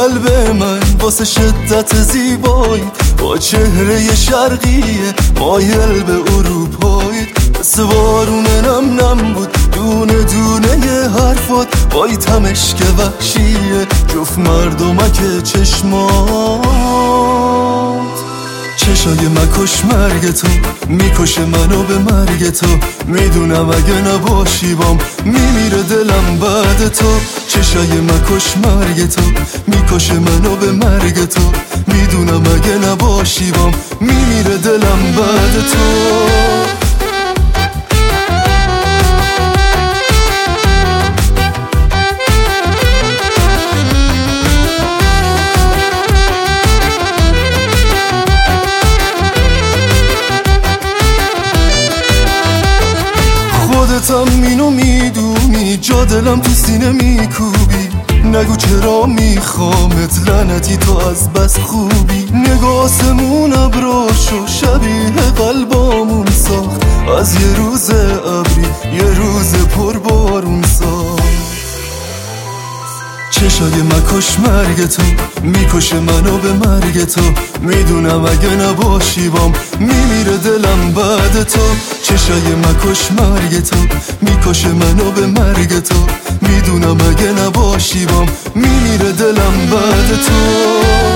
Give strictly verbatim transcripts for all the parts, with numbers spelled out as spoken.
قلب من واسه شدت زیبایی، با چهره شرقیه مایل به اروپایی. مثل بارون نم نم بود دونه دونه ی حرفات، وای تمشک وحشیه جفت مردمک چشمات. چشای مکش مرگ تو میکشه منو به مرگ تو، میدونم اگه نباشی بام میمیره دلم بعد تو. چشای مکش مرگ تو میکشه منو به مرگ تو، میدونم اگه نباشی بام میمیره دلم بعد تو. خودتم اینو میدونی، جا دلم تو سینه میکوبی. نگو چرا میخوامت لعنتی تو از بس خوبی. نگاه آسمون ابراشو شبیه قلبامون ساخت، از یه روز ابری یه روز پر بارون ساخت. چشای مکش مرگ تو میکشه منو به مرگ تو، میدونم اگه نباشی بام میمیره دلم بعد تو. چشای مکش مرگ تو میکشه منو به مرگ تو، میدونم اگه نباشی بام میمیره دلم بعد تو.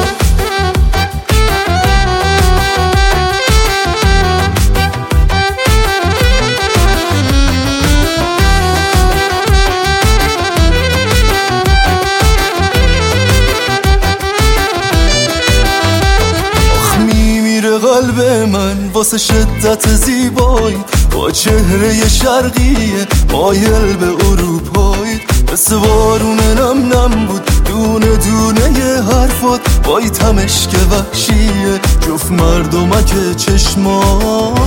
قلب من واسه شدت زیبایی، با چهره شرقیه مایل به اروپایی. مثل بارون نم نم بود دونه دونه ی حرفات، وای تمشک وحشیه جفت مردمک چشمات.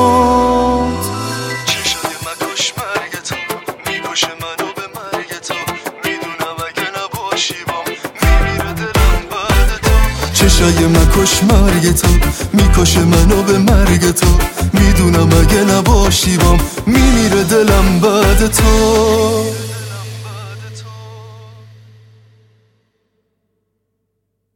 چشای مکش مرگ تو میکشه منو به مرگ تو، میدونم اگه نباشی بام میمیره دلم بعد تو. چشای مکش مرگ تو میکشه منو به مرگ تو، میدونم اگه نباشی بام میمیره دلم بعد تو.